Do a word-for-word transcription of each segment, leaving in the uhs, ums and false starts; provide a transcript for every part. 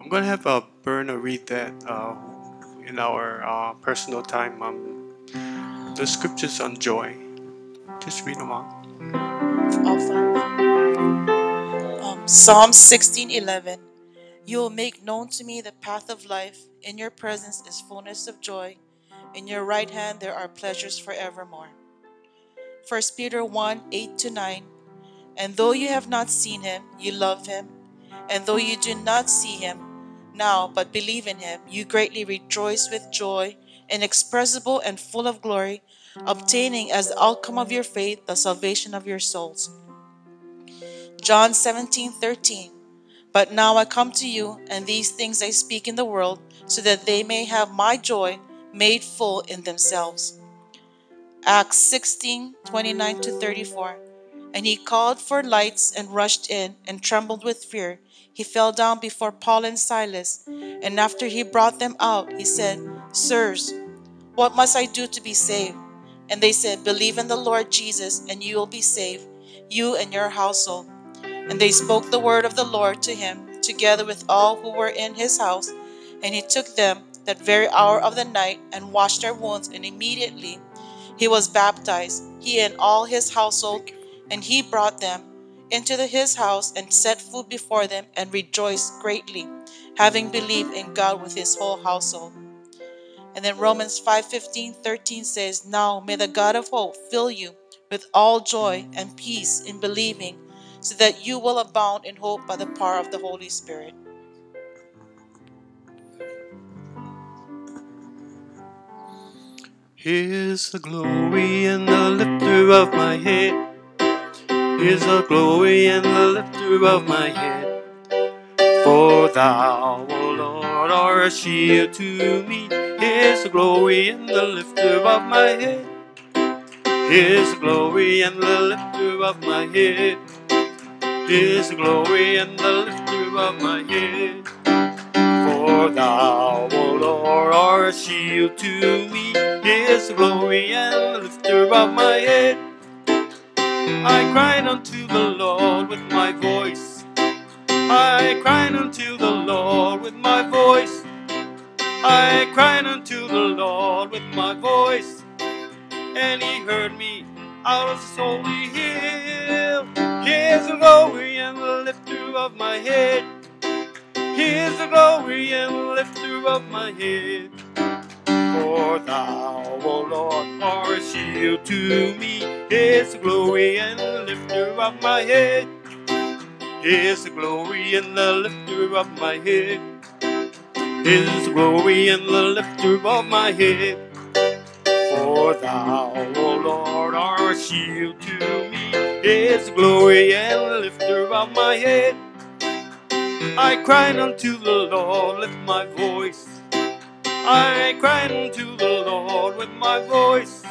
I'm gonna have uh, Berna read that uh, in our uh, personal time. Um, the scriptures on joy. Just read them out. All five. Um, Psalm sixteen eleven. You will make known to me the path of life. In your presence is fullness of joy. In your right hand there are pleasures forevermore. First Peter one eight to nine. And though you have not seen him, you love him. And though you do not see him now, but believe in him, you greatly rejoice with joy, inexpressible and full of glory, obtaining as the outcome of your faith the salvation of your souls. John seventeen thirteen. But now I come to you, and these things I speak in the world, so that they may have my joy made full in themselves. Acts sixteen twenty-nine to thirty-four. And he called for lights and rushed in, and trembled with fear. He fell down before Paul and Silas, and after he brought them out, he said, Sirs, what must I do to be saved? And they said, Believe in the Lord Jesus, and you will be saved, you and your household. And they spoke the word of the Lord to him, together with all who were in his house. And he took them that very hour of the night, and washed their wounds, and immediately he was baptized, he and all his household. And he brought them into the, his house, and set food before them, and rejoiced greatly, having believed in God with his whole household. And then Romans five fifteen thirteen says, Now may the God of hope fill you with all joy and peace in believing, so that you will abound in hope by the power of the Holy Spirit. Here's the glory and the lifter of my head. Here's the glory and the lifter of my head. For thou, O Lord, art a shield to me. Here's the glory and the lifter of my head. Here's the glory and the lifter of my head. Here's the glory and the lifter of my head. For thou, O Lord, art a shield to me. Here's the glory and the lifter of my head. I cried unto the Lord with my voice. I cried unto the Lord with my voice. I cried unto the Lord with my voice. And he heard me out of his holy hill. Here's the glory and the lifter of my head. Here's the glory and the lifter of my head. For thou, O Lord, art a shield to me. Here's the glory and the lifter of my head. Here's the glory and the lifter of my head. Here's the glory and the lifter of my head. For thou, O Lord, art a shield to me. Here's the glory and the lifter of my head. I cried unto the Lord with my voice. I cried unto the Lord with my voice.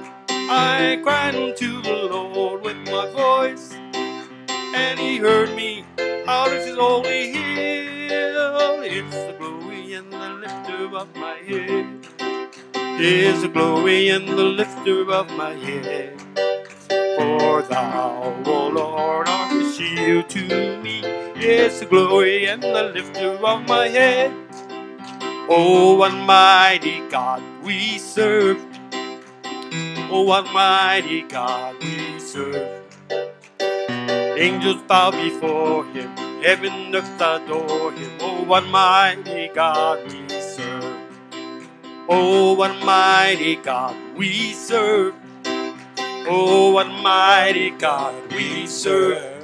I cried unto the Lord with my voice. And he heard me out of his holy hill. It's the glory and the lifter of my head. It's the glory and the lifter of my head. For thou, O Lord, art a shield to me. It's the glory and the lifter of my head. Oh, Almighty God we serve. Oh, Almighty God we serve. Angels bow before him, heaven and earth adore him. Oh, Almighty God we serve. Oh, Almighty God we serve. Oh, Almighty God we serve.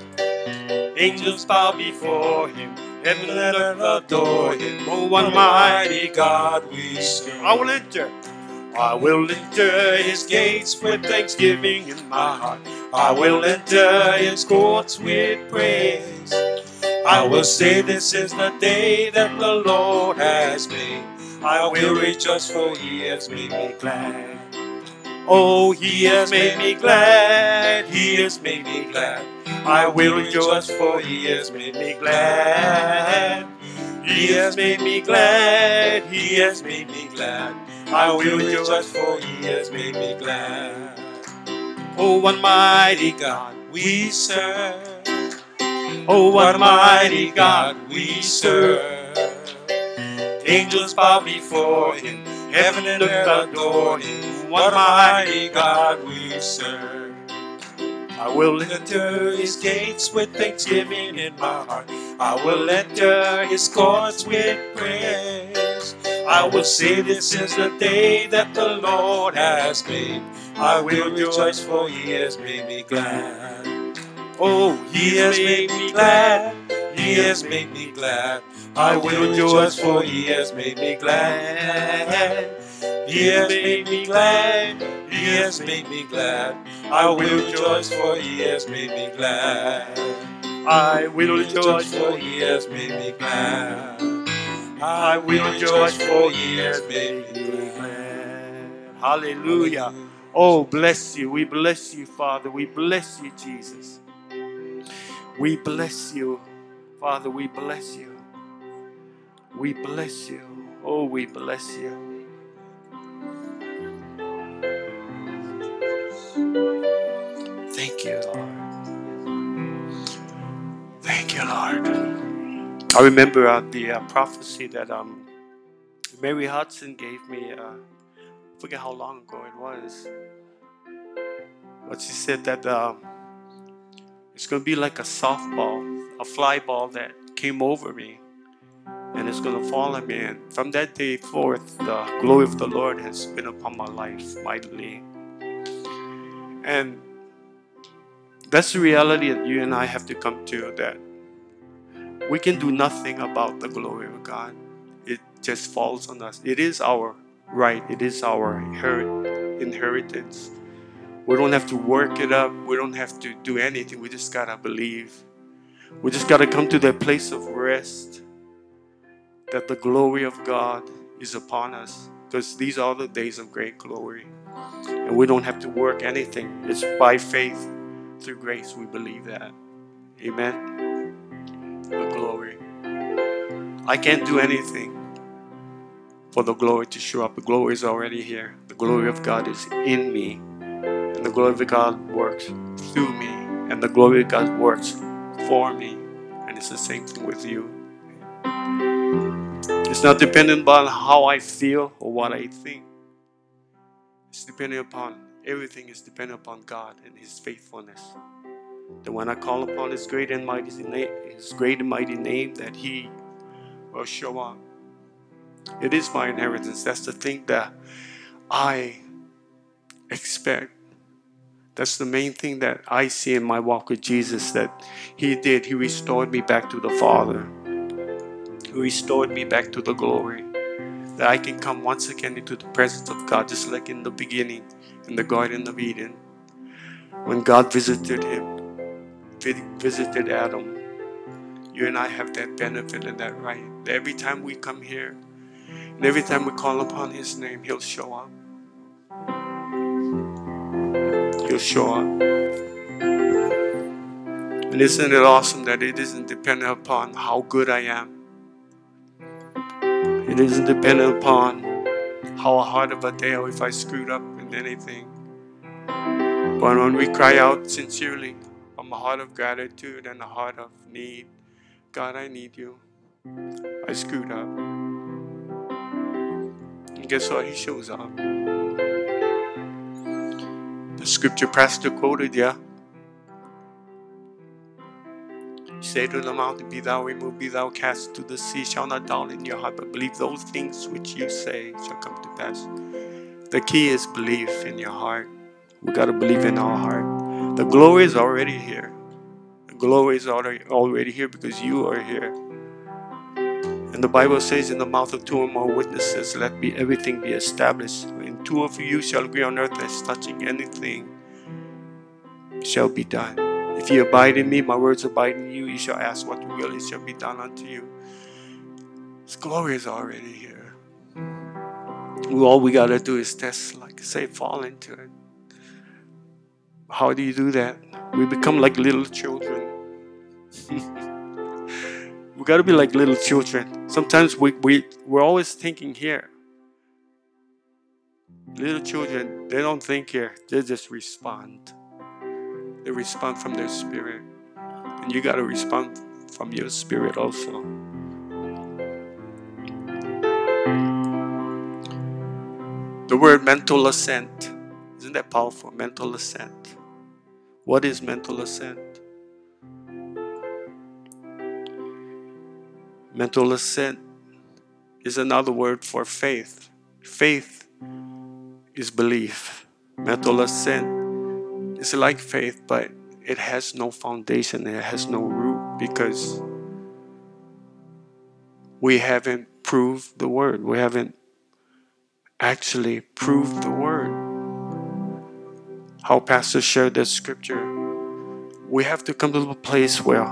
Angels bow before him, heaven and earth adore him. Oh, Almighty God we serve. I will enter. I will enter his gates with thanksgiving in my heart. I will enter his courts with praise. I will say this is the day that the Lord has made. I will rejoice for he has made me glad. Oh, he has made me glad. He has made me glad. I will rejoice for he has made me glad. He has made me glad. He has made me glad. I will rejoice for he has made me glad. Oh, Almighty God we serve. Oh, Almighty God we serve. Angels bow before him, heaven and earth adore him. What mighty God we serve. I will enter his gates with thanksgiving in my heart. I will enter his courts with praise. I will say this is the day that the Lord has made. I will rejoice, for he has made me glad. Oh, he has made me glad. He has made me glad. I will rejoice, for he has made me glad. He has made me glad. He has made me glad. I will rejoice, for he has made me glad. I will rejoice, for he has made me glad. I will rejoice, for he has made me glad. Hallelujah. Oh, bless you. We bless you, Father. We bless you, Jesus. We bless you, Father. We bless you. We bless you. Oh, we bless you. Thank you, Lord. Thank you, Lord. I remember uh, the uh, prophecy that um, Mary Hudson gave me. Uh, I forget how long ago it was. But she said that um, it's going to be like a softball, a fly ball that came over me. And it's going to fall on me. And from that day forth, the glory of the Lord has been upon my life mightily. And that's the reality that you and I have to come to, that we can do nothing about the glory of God. It just falls on us. It is our right. It is our inheritance. We don't have to work it up. We don't have to do anything. We just got to believe. We just got to come to that place of rest, that the glory of God is upon us, because these are the days of great glory. And we don't have to work anything. It's by faith, through grace, we believe that. Amen. The glory. I can't do anything for the glory to show up. The glory is already here. The glory of God is in me. And the glory of God works through me. And the glory of God works for me. And it's the same thing with you. It's not dependent on how I feel or what I think. It's dependent upon, everything is dependent upon God and his faithfulness. That when I call upon his great and mighty name, his great and mighty name, that he will show up. It is my inheritance. That's the thing that I expect. That's the main thing that I see in my walk with Jesus, that he did. He restored me back to the Father. He restored me back to the glory. That I can come once again into the presence of God, just like in the beginning, in the Garden of Eden. When God visited him, visited Adam, you and I have that benefit and that right. That every time we come here, and every time we call upon his name, he'll show up. He'll show up. And isn't it awesome that it isn't dependent upon how good I am? It isn't dependent upon how hard of a day or if I screwed up in anything. But when we cry out sincerely from a heart of gratitude and a heart of need, God, I need you. I screwed up. And guess what? He shows up. The scripture Pastor quoted, yeah. Say to the mountain, be thou removed, be thou cast to the sea, shall not doubt in your heart, but believe those things which you say shall come to pass. The key is belief in your heart. We got to believe in our heart. The glory is already here. The glory is already, already here because you are here. And the Bible says, in the mouth of two or more witnesses, let be everything be established. And two of you shall agree on earth as touching anything shall be done. If you abide in me, my words abide in you, you shall ask what you will, it shall be done unto you. His glory is already here. All we got to do is test, like I say, fall into it. How do you do that? We become like little children. We got to be like little children. Sometimes we, we, we're always thinking here. Little children, they don't think here. They just respond. They respond from their spirit. And you got to respond from your spirit also. The word mental assent. Isn't that powerful? Mental assent. What is mental assent? Mental assent is another word for faith. Faith is belief. Mental assent is like faith, but it has no foundation, it has no root, because we haven't proved the word. We haven't actually proved the word. How Pastor shared that scripture, we have to come to a place where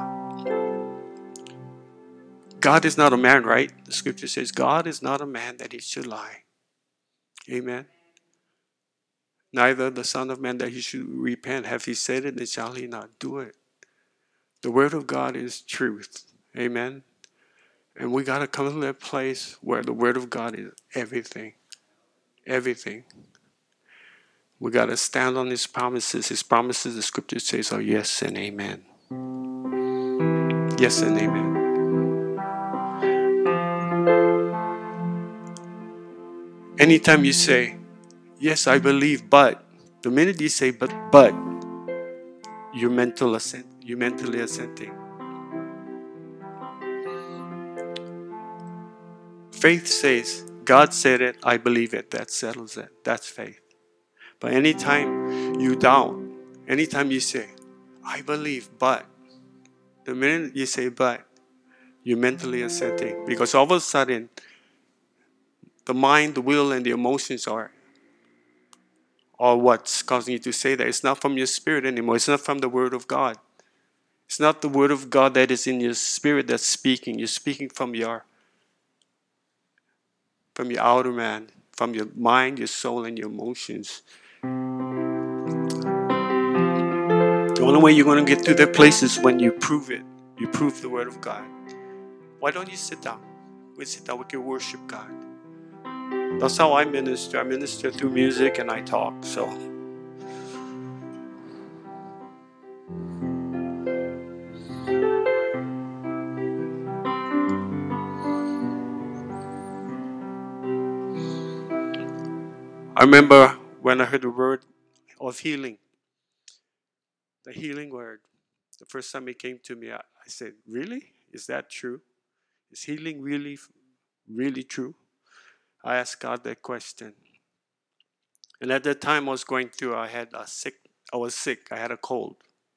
God is not a man, right? The scripture says God is not a man that he should lie. Amen. Neither the Son of Man that he should repent. Have he said it, then shall he not do it? The word of God is truth. Amen. And we got to come to that place where the word of God is everything. Everything. We got to stand on his promises. His promises, the scripture says, are yes and amen. Yes and amen. Anytime you say, yes, I believe, but, the minute you say, but, but, you're mental assent, you're mentally assenting. Faith says, God said it, I believe it. That settles it. That's faith. But anytime you doubt, anytime you say, I believe, but, the minute you say but, you're mentally assenting. Because all of a sudden, the mind, the will, and the emotions are, are what's causing you to say that. It's not from your spirit anymore. It's not from the word of God. It's not the word of God that is in your spirit that's speaking. You're speaking from your from your outer man, from your mind, your soul, and your emotions. The only way you're going to get to that place is when you prove it. You prove the word of God. Why don't you sit down? We sit down, we can worship God. That's how I minister. I minister through music and I talk. So I remember when I heard the word of healing, the healing word. The first time it came to me, I, I said, really? Is that true? Is healing really, really true? I asked God that question. And at that time I was going through, I had a sick, I was sick, I had a cold.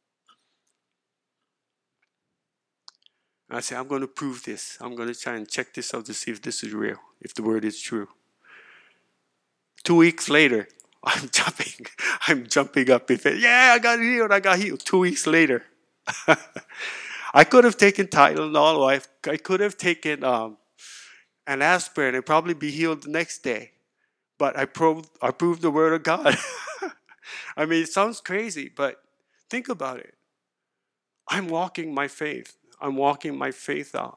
And I said, I'm going to prove this. I'm going to try and check this out to see if this is real, if the word is true. Two weeks later, I'm jumping, I'm jumping up in faith. Yeah, I got healed, I got healed. Two weeks later. I could have taken Tylenol, or I, I could have taken um, an aspirin and probably be healed the next day. But I proved, I proved the word of God. I mean, it sounds crazy, but think about it. I'm walking my faith. I'm walking my faith out.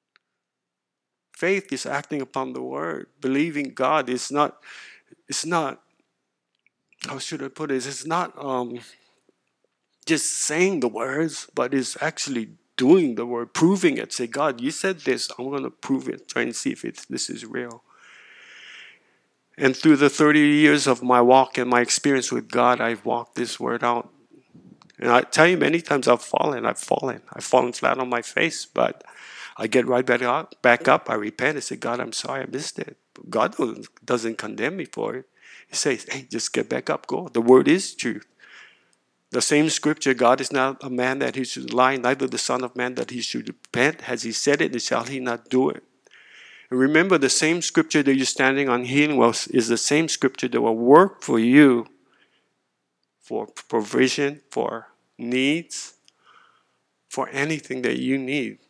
Faith is acting upon the word. Believing God is not, it's not, how should I put it? It's not um, just saying the words, but it's actually doing the word, proving it. Say, God, you said this. I'm going to prove it. Try and see if it's, this is real. And through the thirty years of my walk and my experience with God, I've walked this word out. And I tell you, many times I've fallen. I've fallen. I've fallen flat on my face, but I get right back up. Back up. I repent and say, God, I'm sorry, I missed it. God doesn't condemn me for it. He says, hey, just get back up. Go. The word is truth. The same scripture, God is not a man that he should lie, neither the Son of Man that he should repent. Has he said it, then shall he not do it. And remember, the same scripture that you're standing on healing was is the same scripture that will work for you for provision, for needs, for anything that you need.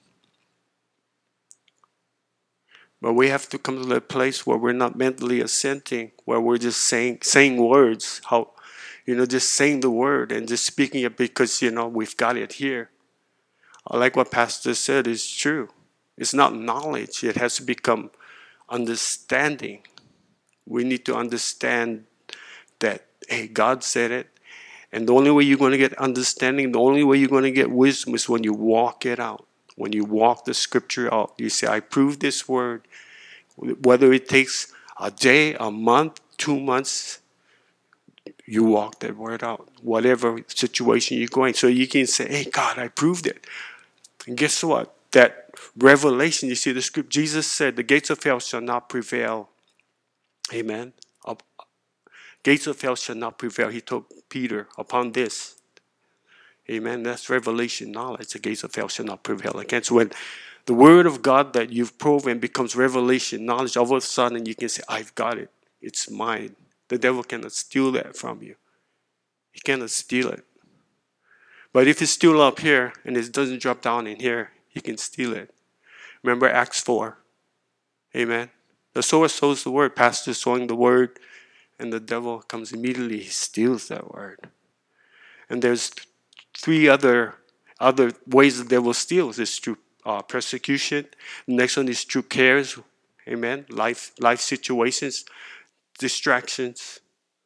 But we have to come to that place where we're not mentally assenting, where we're just saying saying words, how, you know, just saying the word and just speaking it because, you know, we've got it here. I like what Pastor said, it's true. It's not knowledge. It has to become understanding. We need to understand that, hey, God said it. And the only way you're going to get understanding, the only way you're going to get wisdom is when you walk it out. When you walk the scripture out. You say, I prove this word. Whether it takes a day, a month, two months, you walk that word out. Whatever situation you're going. So you can say, hey, God, I proved it. And guess what? That revelation, you see the script, Jesus said, the gates of hell shall not prevail. Amen. Up, gates of hell shall not prevail. He told Peter, upon this. Amen. That's revelation knowledge. The gates of hell shall not prevail against. When the word of God that you've proven becomes revelation knowledge, all of a sudden you can say, I've got it. It's mine. The devil cannot steal that from you. He cannot steal it. But if it's still up here and it doesn't drop down in here, he can steal it. Remember Acts four. Amen. The sower sows the word, pastor sowing the word, and the devil comes immediately. He steals that word. And there's three other other ways the devil steals. It's through uh, persecution. The next one is through cares. Amen. Life, life situations, distractions.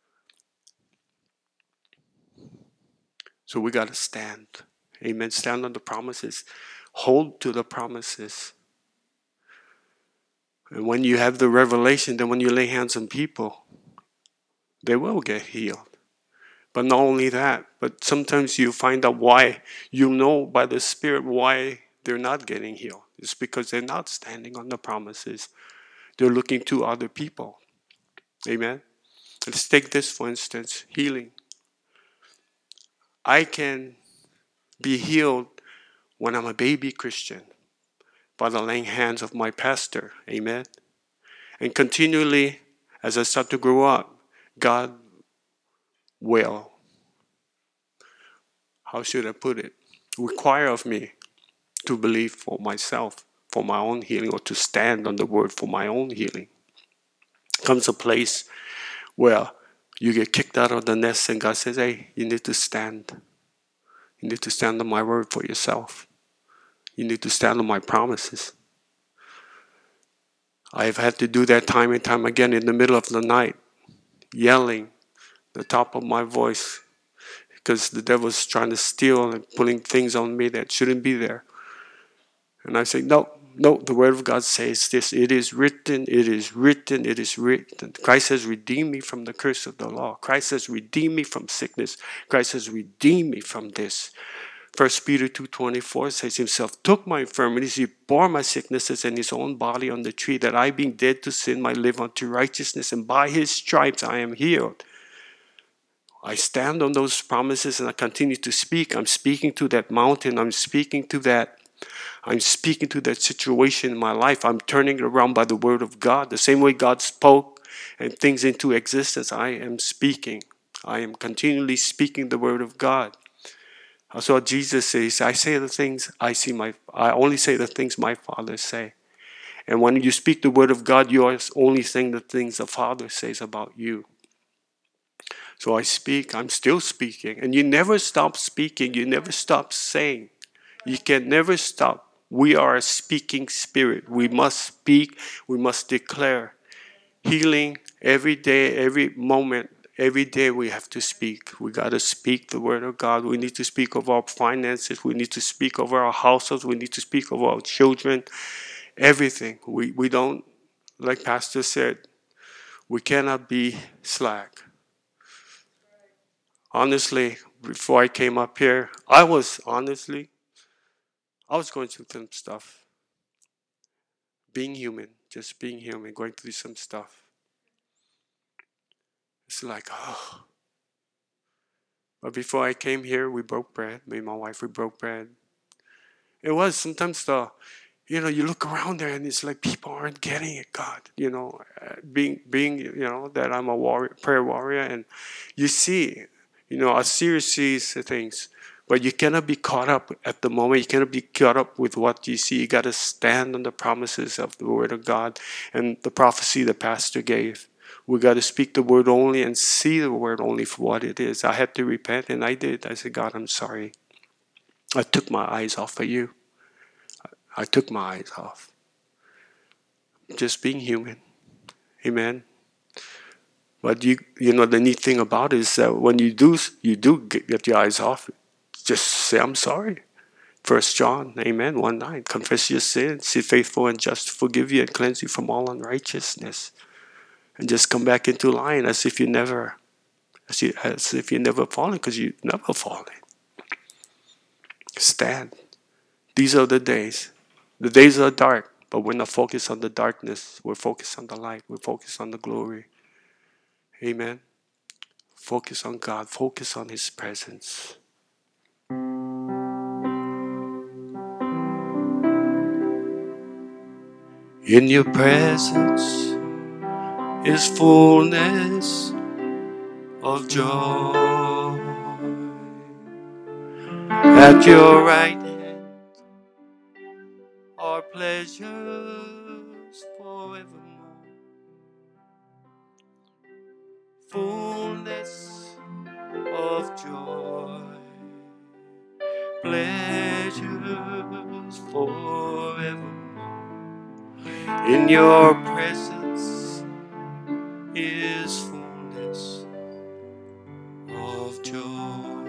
So we got to stand. Amen. Stand on the promises. Hold to the promises. And when you have the revelation, then when you lay hands on people, they will get healed. But not only that, but sometimes you find out why. You know by the Spirit why they're not getting healed. It's because they're not standing on the promises. They're looking to other people. Amen. Let's take this for instance, healing. I can be healed when I'm a baby Christian by the laying hands of my pastor. Amen. And continually, as I start to grow up, God will, how should I put it, require of me to believe for myself, for my own healing, or to stand on the word for my own healing. Comes a place where you get kicked out of the nest and God says, hey, you need to stand. You need to stand on my word for yourself. You need to stand on my promises. I've had to do that time and time again in the middle of the night, yelling the top of my voice because the devil's trying to steal and putting things on me that shouldn't be there. And I say, no, no, the word of God says this. It is written, it is written, it is written. Christ has redeemed me from the curse of the law. Christ has redeemed me from sickness. Christ has redeemed me from this. First Peter two twenty-four says himself took my infirmities, he bore my sicknesses in his own body on the tree, that I being dead to sin might live unto righteousness, and by his stripes I am healed. I stand on those promises and I continue to speak. I'm speaking to that mountain. I'm speaking to that. I'm speaking to that situation in my life. I'm turning it around by the word of God. The same way God spoke and things into existence, I am speaking. I am continually speaking the word of God. That's what Jesus says. I say the things I see my, I only say the things my Father say. And when you speak the word of God, you are only saying the things the Father says about you. So I speak, I'm still speaking. And you never stop speaking. You never stop saying. You can never stop. We are a speaking spirit. We must speak. We must declare healing every day, every moment. Every day we have to speak. We got to speak the word of God. We need to speak of our finances. We need to speak of our households. We need to speak of our children. Everything. We, we don't, like Pastor said, we cannot be slack. Honestly, before I came up here, I was honestly, I was going through some stuff. Being human, just being human, going through some stuff. It's like, oh. But before I came here, we broke bread. Me and my wife, we broke bread. It was sometimes the, you know, you look around there and it's like people aren't getting it, God. You know, uh, being, being, you know, that I'm a warrior, prayer warrior, and you see, you know, a series sees things. But you cannot be caught up at the moment. You cannot be caught up with what you see. You got to stand on the promises of the word of God and the prophecy the pastor gave. We got to speak the word only and see the word only for what it is. I had to repent, and I did. I said, God, I'm sorry. I took my eyes off of you. I took my eyes off. Just being human. Amen. But you, you know, the neat thing about it is that when you do, you do get, get your eyes off, just say, I'm sorry. First John, amen, one nine. Confess your sins, be faithful and just to forgive you and cleanse you from all unrighteousness. and just come back into line as if you never, as, you, as if you never fallen, because you never fallen. Stand. These are the days. The days are dark, but we're not focused on the darkness. We're focused on the light. We're focused on the glory. Amen. Focus on God. Focus on His presence. In your presence is fullness of joy. At your right hand are pleasures forevermore. Fullness of joy. Pleasures forevermore. In your presence is fullness of joy.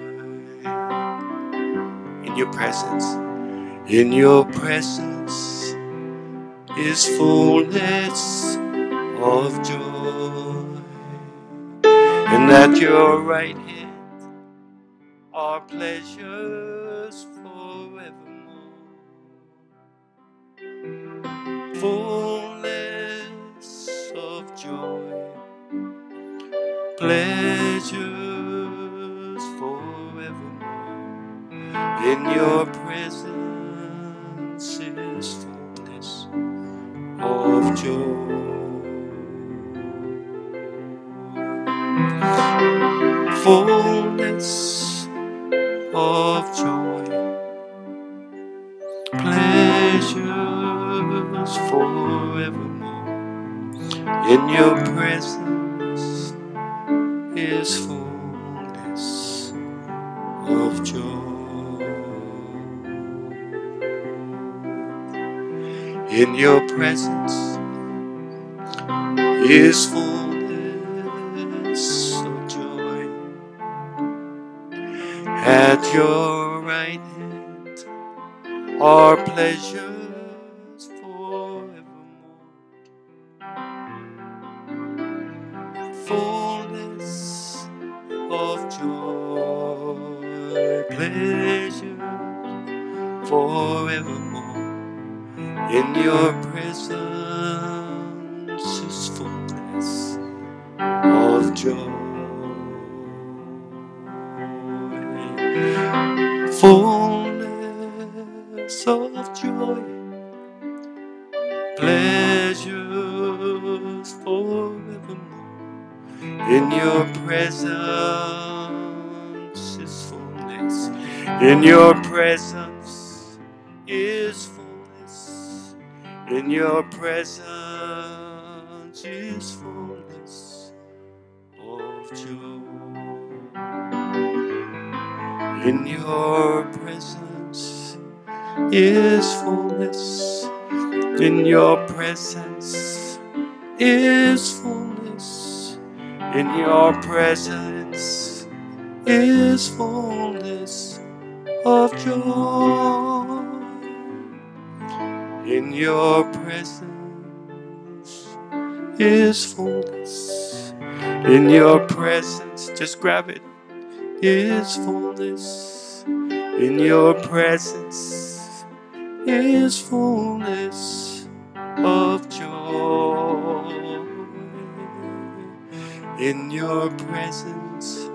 In your presence, in your presence is fullness of joy. And at your right hand are pleasures forevermore. Fullness of joy. Pleasures forevermore. In your presence is fullness of joy. Fullness of joy. Pleasures forevermore. In your presence is fullness of joy. In your presence is fullness of joy. At your right hand are pleasures forevermore. Fullness of joy, pleasure forevermore. In your presence is fullness of joy. Fullness of joy, pleasures forevermore. In your presence is fullness. In your presence is fullness. In your presence is fullness of joy. In your presence is fullness. In your presence is fullness. In your presence is fullness of joy. In your presence is fullness. In your presence, just grab it, is fullness. In your presence is fullness of joy. In your presence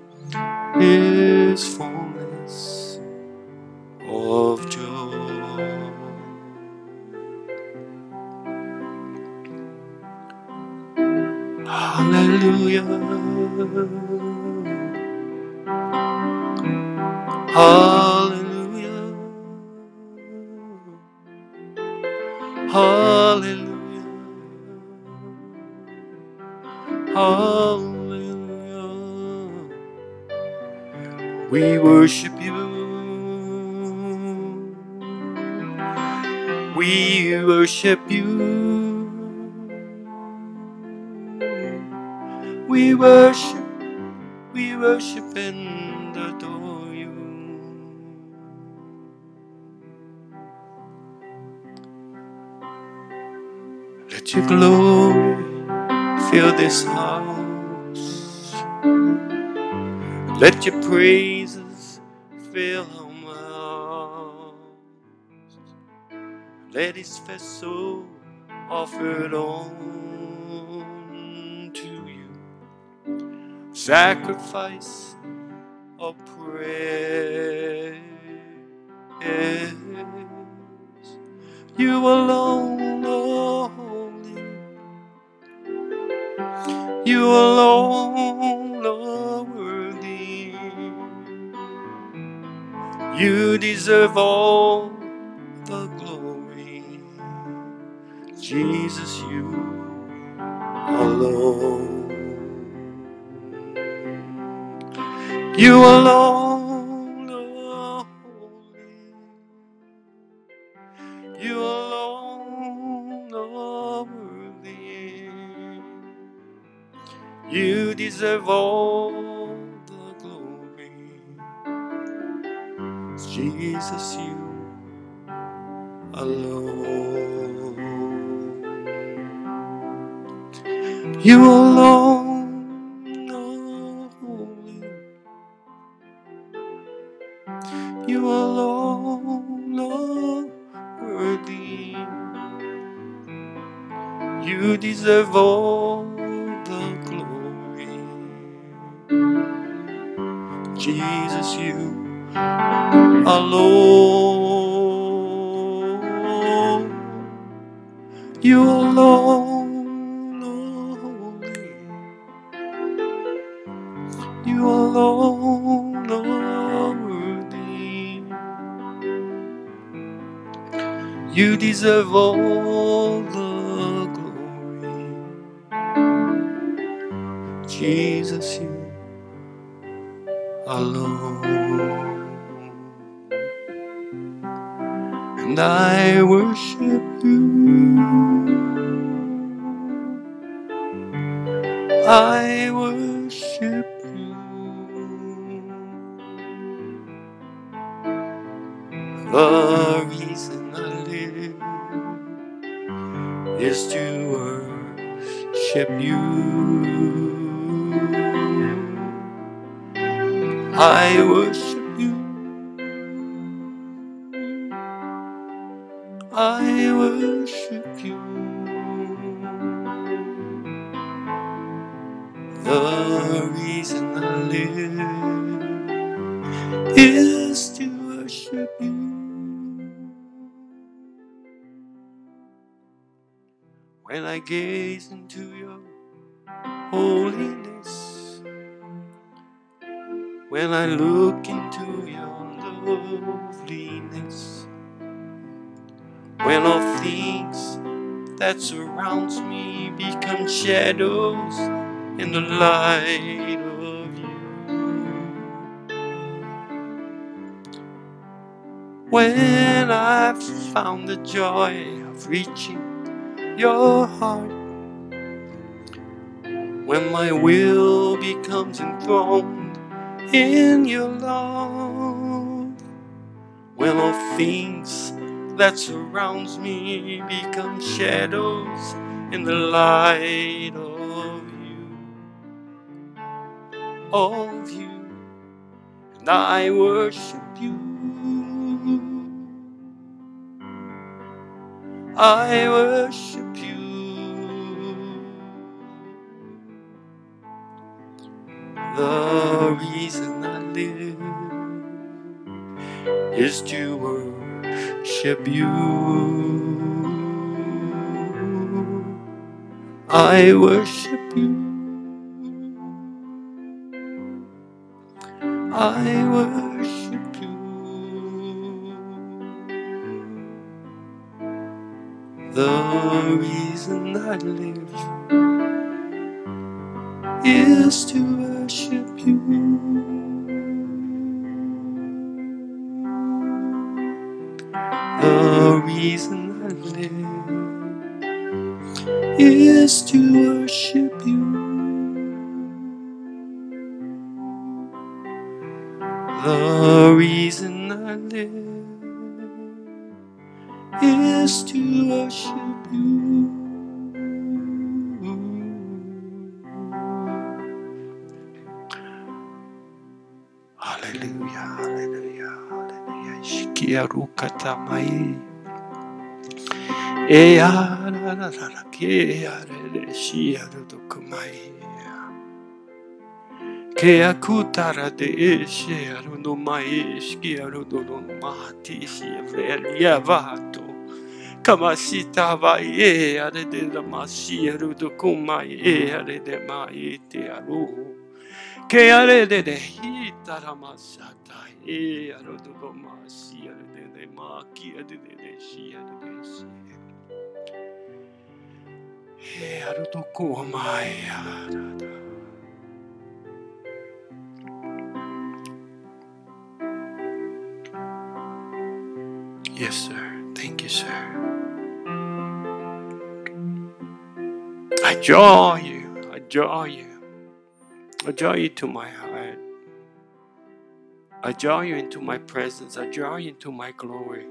is fullness of joy. Hallelujah. Hallelujah. Hallelujah. Hallelujah. We worship you. We worship you. We worship, we worship and adore you. Let your glory fill this house. Let your praises fill our mouths. Let his vessel offer it on to you. Sacrifice of praise. You alone are holy. You alone are worthy. You deserve all the glory. Jesus, you alone. You alone are holy. You alone are worthy. You deserve all the glory. Jesus, you alone. You alone are holy. You alone are worthy. You deserve all the glory. Jesus, you alone. You alone are holy. You alone are worthy. You deserve all the glory. Jesus, you alone. And I worship you. I worship you. The reason I live is to worship you. I worship you. I worship you. The reason I live is to worship you. When I gaze into your holiness, when I look into your loveliness, when all things that surrounds me become shadows in the light of you, when I've found the joy of reaching your heart, when my will becomes enthroned in your love, when all things that surrounds me become shadows in the light of you, of you, and I worship you. I worship you. The reason I live is to worship you. I worship you. I worship you. The reason I live is to worship you. The reason I live is to worship you. The reason I live is to worship you. kia rukata mai. E ara ra ra ra ke ara re shi ara dokumai. Ke akutara de eshe aru no mai eski aru no no mahati shi velia vato. Kamasita vai e are de la masi aru dokumai e are de mai te aru. Ke are de de hitara masata e aru no masi are de de maki are de de shi are de shi. E aru dokumai ara. Yes, sir. Thank you, sir. I draw you. I draw you. I draw you to my heart. I draw you into my presence. I draw you into my glory.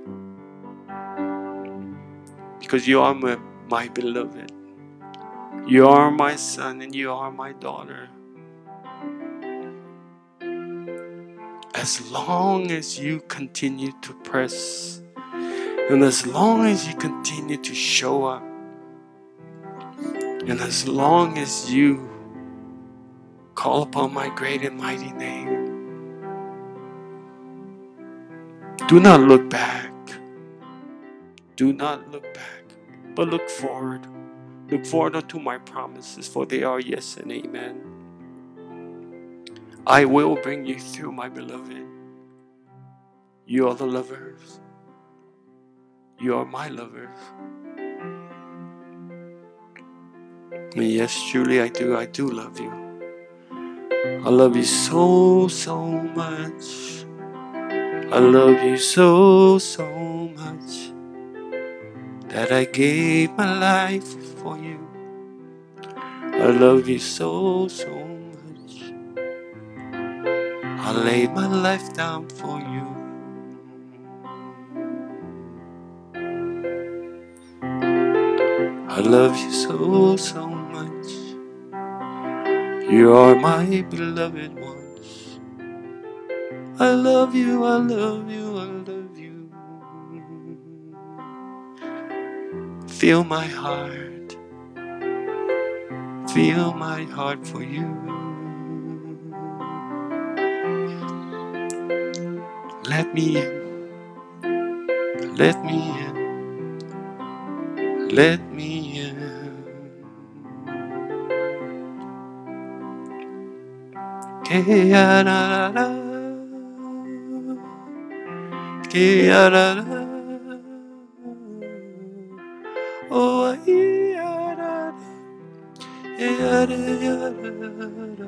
Because you are my, my beloved. You are my son and you are my daughter. As long as you continue to press, and as long as you continue to show up, and as long as you call upon my great and mighty name, do not look back. Do not look back, but look forward. Look forward unto my promises, for they are yes and amen. I will bring you through, my beloved. You are the lovers. You are my lovers. And yes, truly I do. I do love you. I love you so, so much. I love you so, so much that I gave my life for you. I love you so, so much. I lay my life down for you. I love you so, so much. You are my beloved ones. I love you, I love you, I love you. Feel my heart. Feel my heart for you. Let me in. Let me in. Let me in. Ke-ya-ra-ra-ra. Ke-ya-ra-ra. Oh, ya-ra-ra. Ya-ra-ra-ra.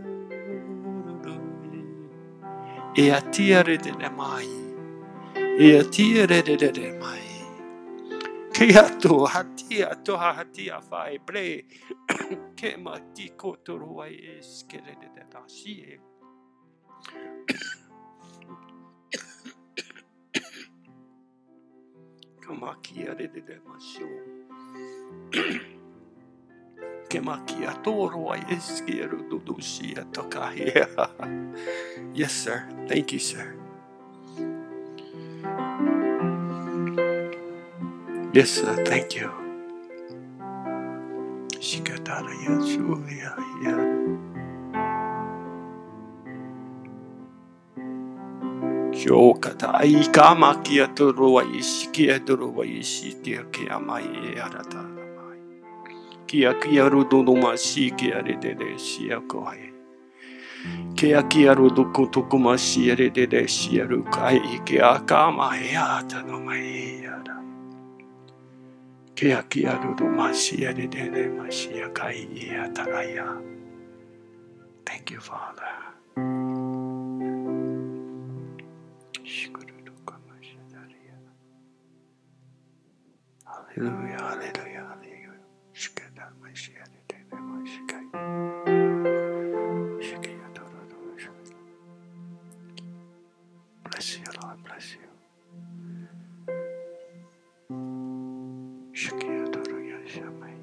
E-a-tia-re-de-de-mai. E-a-tia-re-de-de-de-mai. Ke-a-to, hatia-to, hatia-fai, bre. Ke-ma-ti-ko-to-ro-ai, es-ke-re-de-de-da-shi-e. Kamakia-re-de-de-ma-sho. Kemakia-to-ro-ai, es-ke-ro-do-do-shi-a-to-ka-he. Yes, sir. Thank you, sir. Yes, sir. Thank you. Shikatara-ya-shu-ya-ya. Kyokata aikamakia toroa ishikia toroa ishikia kiamai arata mai. Kia kia rudono mashi kia redede shia koai. Kia kia rudoku toku mashi redede shia rukai kia kama heata no mai ara. Kia kia rudo mashi redede mashi kai iataraya. Thank you, Father. Hallelujah, hallelujah, hallelujah. Shikata Mashiach, Mashiach. Bless you, Lord, bless you. Shikiyatoroya Shamai.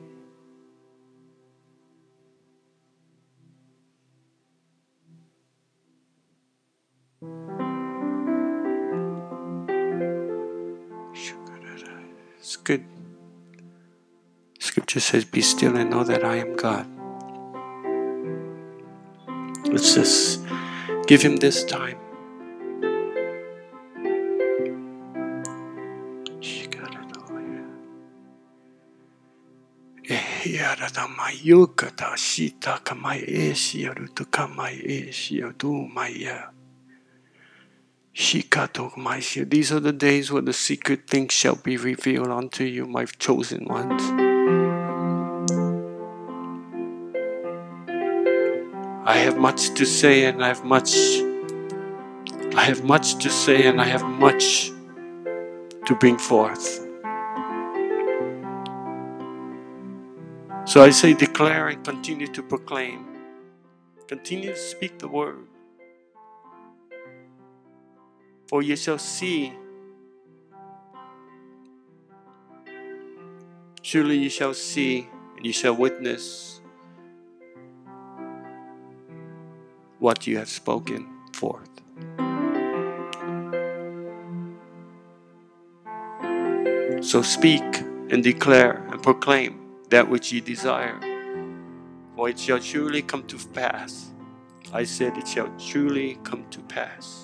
It's good. Scripture says, be still and know that I am God. Let's just give him this time. These are the days where the secret things shall be revealed unto you, my chosen ones. I have much to say and I have much I have much to say and I have much to bring forth. So I say declare and continue to proclaim. Continue to speak the word. For you shall see, surely you shall see and you shall witness what you have spoken forth. So speak and declare and proclaim that which ye desire, for it shall surely come to pass. I said it shall truly come to pass.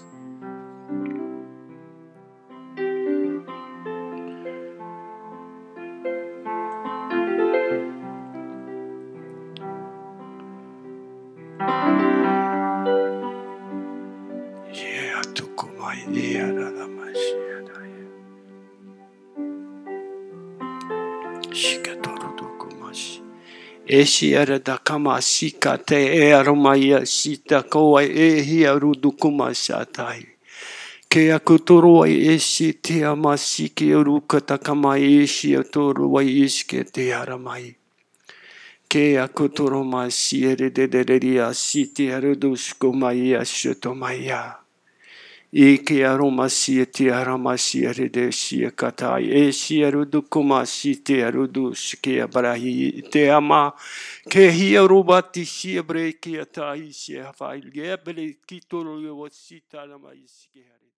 Eshiara da kama shika te e aromaya shita koa e hiaru dukuma shatai. Ke akutoro ai eshi te amashiki aruka takama eshi atoro ai ishke te aramai. Ke akutoro ma shiere de de de ria shiti arudushko maya shutomaya. Ike aroma siete arama siere de siekatai e sierudu kuma site arudu ske abrahi te ama ke hiarubati siebre ki atai sie fail gebre kitoro yo sita na mai ske.